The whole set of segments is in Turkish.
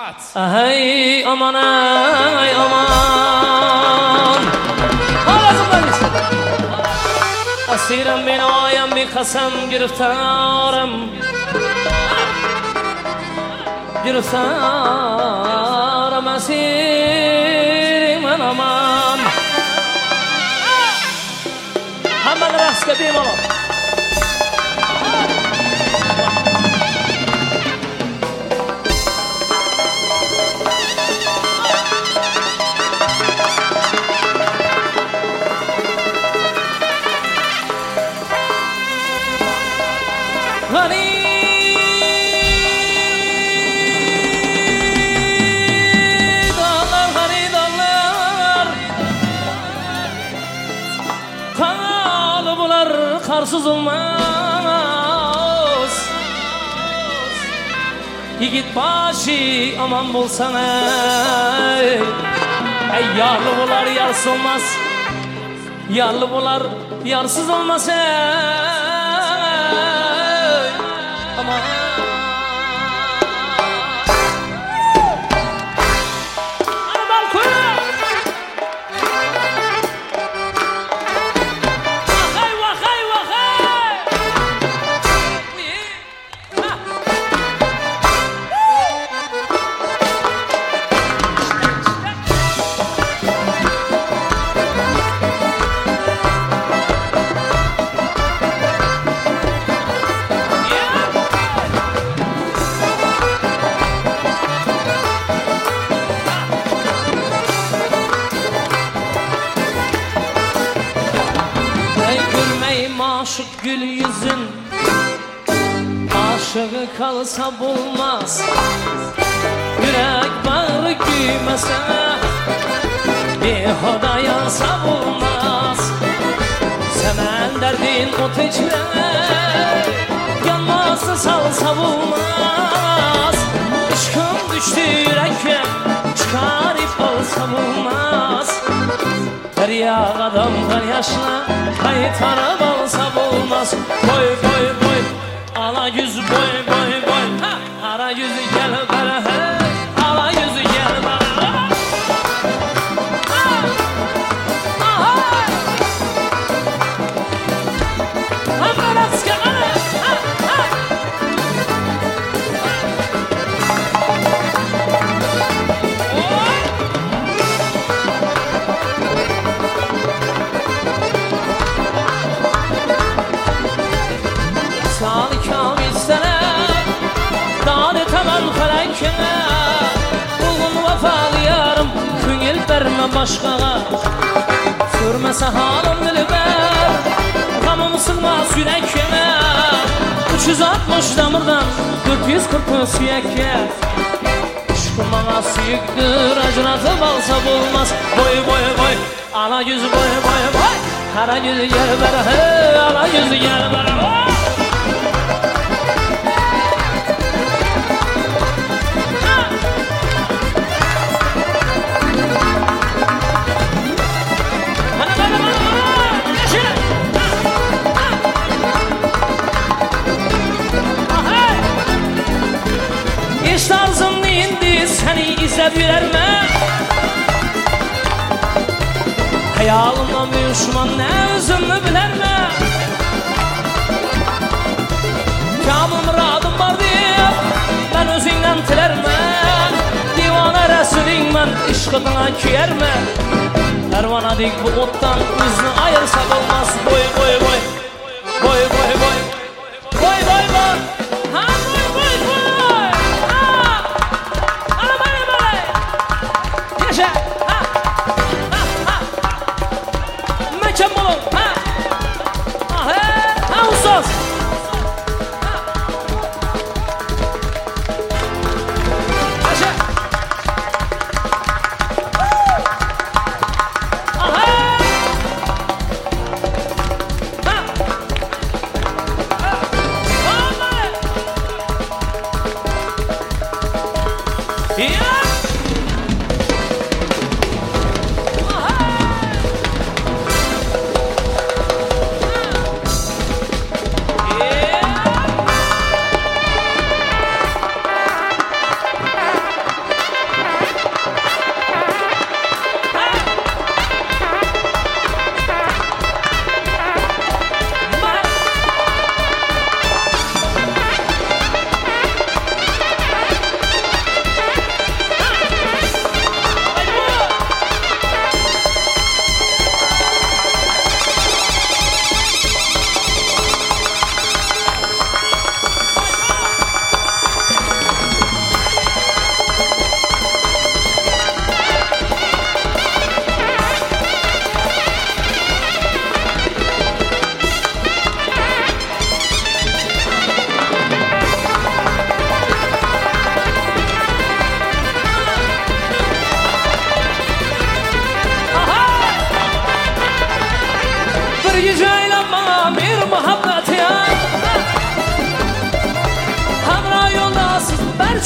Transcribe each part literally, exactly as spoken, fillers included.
Ay aman ay aman. Ağzımdan geçsin. Asirim beni ayam bir kasam giriftarım. Giriftarım asirim aman. Hamma raqsga bemalol. Karsız olmaz. Yigit başı aman bulsan ey. Ey yarlı bular yarsız olmaz. Yarlı bular yarsız olmaz ey. Aman aşık gül yüzün, aşığı kalsa bulmaz. Yürek bağrı güymese, bir hoda yansa bulmaz. Semen derdin ot içre, yanmazsa salsa bulmaz. Aşkım düştü yürekke, çıkarıp alsa bulmaz. Derya adamlar yaşla, kaytarıp alsa bulmaz. Boy boy boy, ala yüz boy boy boy. Ara yüzü gel bana, ala yüzü gel bana. Bulgun vafalı yarım, köngel verme başkağa. Sürmese halım dilber, kanım sığmaz yürekkeme. Üç yüz altmış damardan dört yüz kırk süyekke. Aşkım bana suyuktur, acınatıp alsa bulmaz. Boy boy boy, ala yüzü boy boy boy. Kara yüzü gel bana, ala yüzü gel bana. İş tarzım indi seni izlep yürerme. Hayalımdan bir düşman ne özümü bilerme. Kamım radım var diye ben özünden tilerme. Divana Resulün ben işkıdına kiyerme. Pervana dik bu ottan üzünü ayırsak olmaz. Boy boy boy, boy boy boy, boy boy boy. Ha boy boy boy.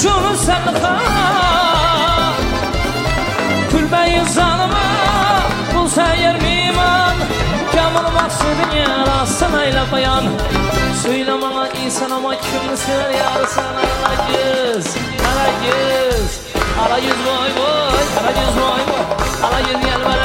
üçün sen xan Külbeyi zalıma bulsa yer miman Kamil maksudun yarasına ile bayan Söyle bana insan ama kimini sever yarısına Ala yüz, ala yüz Ala yüz boy boy, ala yüz boy boy Ala yüz gel ver